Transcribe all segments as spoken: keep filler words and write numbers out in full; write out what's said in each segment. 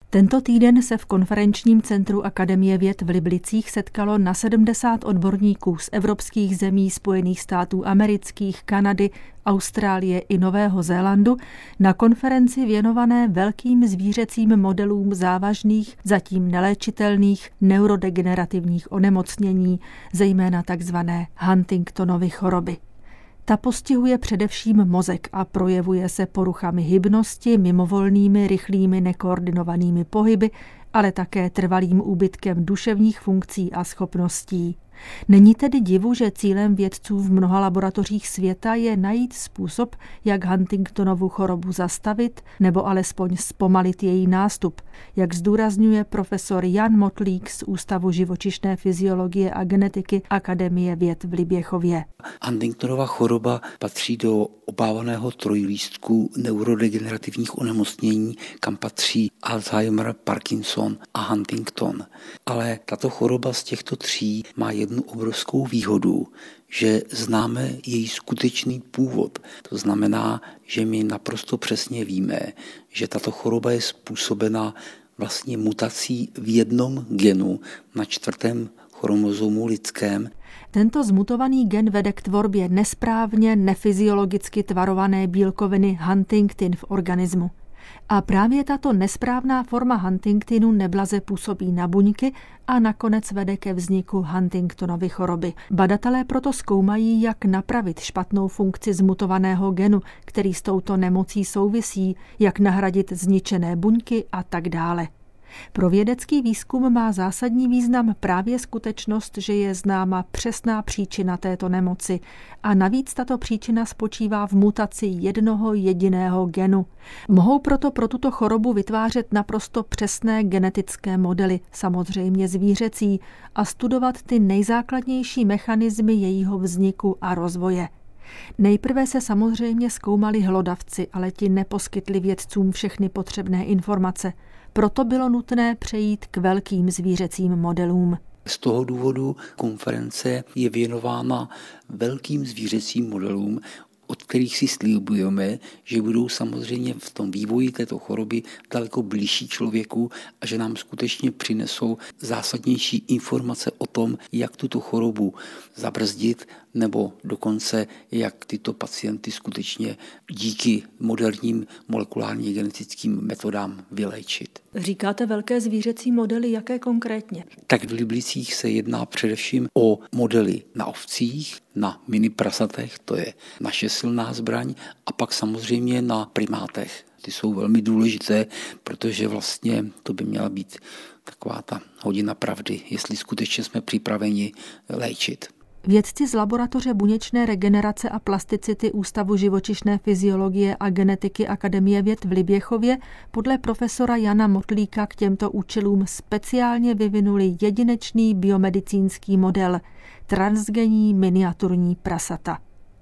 Tento týden se v konferenčním centru Akademie věd v Liblicích setkalo na sedmdesát odborníků z evropských zemí, Spojených států amerických, Kanady, Austrálie i Nového Zélandu na konferenci věnované velkým zvířecím modelům závažných, zatím neléčitelných neurodegenerativních onemocnění, zejména takzvané Huntingtonovy choroby. Ta postihuje především mozek a projevuje se poruchami hybnosti, mimovolnými, rychlými, nekoordinovanými pohyby, ale také trvalým úbytkem duševních funkcí a schopností. Není tedy divu, že cílem vědců v mnoha laboratořích světa je najít způsob, jak Huntingtonovu chorobu zastavit nebo alespoň zpomalit její nástup, jak zdůrazňuje profesor Jan Motlík z Ústavu živočišné fyziologie a genetiky Akademie věd v Liběchově. Huntingtonova choroba patří do obávaného trojlístku neurodegenerativních onemocnění, kam patří Alzheimer, Parkinson a Huntington. Ale tato choroba z těchto tří má jednu obrovskou výhodu, že známe její skutečný původ. To znamená, že my naprosto přesně víme, že tato choroba je způsobena vlastně mutací v jednom genu na čtvrtém chromozomu lidském. Tento zmutovaný gen vede k tvorbě nesprávně, nefyziologicky tvarované bílkoviny huntingtin v organismu. A právě tato nesprávná forma huntingtinu neblaze působí na buňky a nakonec vede ke vzniku Huntingtonovy choroby. Badatelé proto zkoumají, jak napravit špatnou funkci zmutovaného genu, který s touto nemocí souvisí, jak nahradit zničené buňky a tak dále. Pro vědecký výzkum má zásadní význam právě skutečnost, že je známa přesná příčina této nemoci a navíc tato příčina spočívá v mutaci jednoho jediného genu. Mohou proto pro tuto chorobu vytvářet naprosto přesné genetické modely, samozřejmě zvířecí, a studovat ty nejzákladnější mechanismy jejího vzniku a rozvoje. Nejprve se samozřejmě zkoumali hlodavci, ale ti neposkytli vědcům všechny potřebné informace. Proto bylo nutné přejít k velkým zvířecím modelům. Z toho důvodu konference je věnována velkým zvířecím modelům, od kterých si slibujeme, že budou samozřejmě v tom vývoji této choroby daleko blížší člověku a že nám skutečně přinesou zásadnější informace o tom, jak tuto chorobu zabrzdit nebo dokonce jak tyto pacienty skutečně díky moderním molekulárně genetickým metodám vyléčit. Říkáte velké zvířecí modely, jaké konkrétně? Tak v Liblicích se jedná především o modely na ovcích, na mini prasatech, to je naše silná zbraň, a pak samozřejmě na primátech. Ty jsou velmi důležité, protože vlastně to by měla být taková ta hodina pravdy, jestli skutečně jsme připraveni léčit. Vědci z laboratoře buněčné regenerace a plasticity Ústavu živočišné fyziologie a genetiky Akademie věd v Liběchově podle profesora Jana Motlíka k těmto účelům speciálně vyvinuli jedinečný biomedicínský model transgenní miniaturní prasata.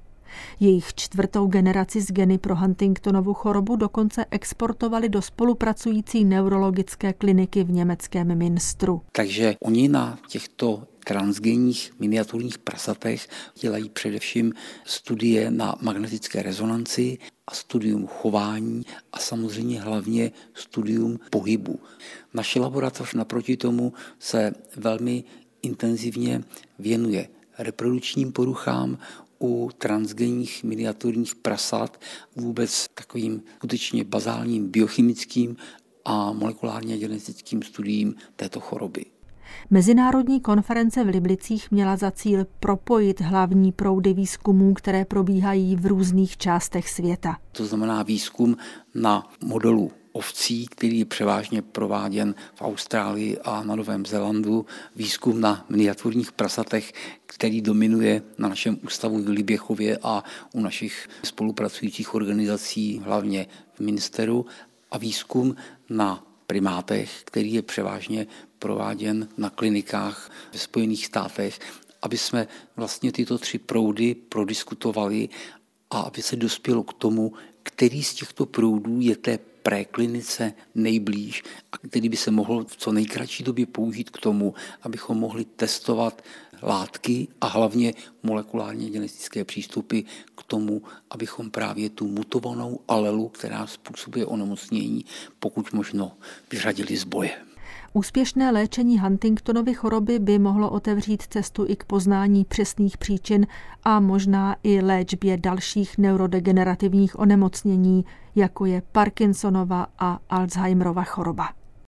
Jejich čtvrtou generaci z geny pro Huntingtonovu chorobu dokonce exportovali do spolupracující neurologické kliniky v německém Münsteru. Takže oni na těchto transgenních miniaturních prasatech dělají především studie na magnetické rezonanci a studium chování a samozřejmě hlavně studium pohybu. Naše laboratoř naproti tomu se velmi intenzivně věnuje reprodukčním poruchám u transgenních miniaturních prasat, vůbec takovým skutečně bazálním biochemickým a molekulárně genetickým studiím této choroby. Mezinárodní konference v Liblicích měla za cíl propojit hlavní proudy výzkumů, které probíhají v různých částech světa. To znamená výzkum na modelu ovcí, který je převážně prováděn v Austrálii a na Novém Zélandu, výzkum na miniaturních prasatech, který dominuje na našem ústavu v Liběchově a u našich spolupracujících organizací, hlavně v Münsteru, a výzkum na primátech, který je převážně prováděn na klinikách ve Spojených státech, aby jsme vlastně tyto tři proudy prodiskutovali a aby se dospělo k tomu, který z těchto proudů je té préklinice nejblíž a který by se mohl v co nejkratší době použít k tomu, abychom mohli testovat látky a hlavně molekulárně genetické přístupy k tomu, abychom právě tu mutovanou alelu, která způsobuje onemocnění, pokud možno vyřadili z boje. Úspěšné léčení Huntingtonovy choroby by mohlo otevřít cestu i k poznání přesných příčin a možná i léčbě dalších neurodegenerativních onemocnění, jako je Parkinsonova a Alzheimerova choroba.